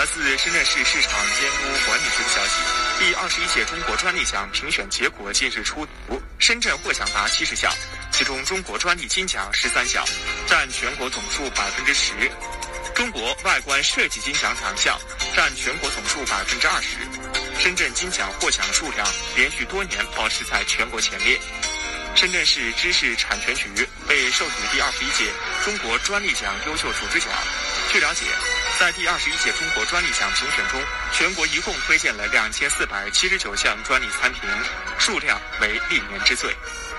来自深圳市市场监督管理局的消息，第21届中国专利奖评选结果近日出炉，深圳获奖达70项，其中中国专利金奖13项，占全国总数10%；中国外观设计金奖2项，占全国总数20%。深圳金奖获奖数量连续多年保持在全国前列。深圳市知识产权局被授予第21届中国专利奖优秀组织奖。据了解，在第21届中国专利奖评选中，全国一共推荐了2479项专利参评，数量为历年之最。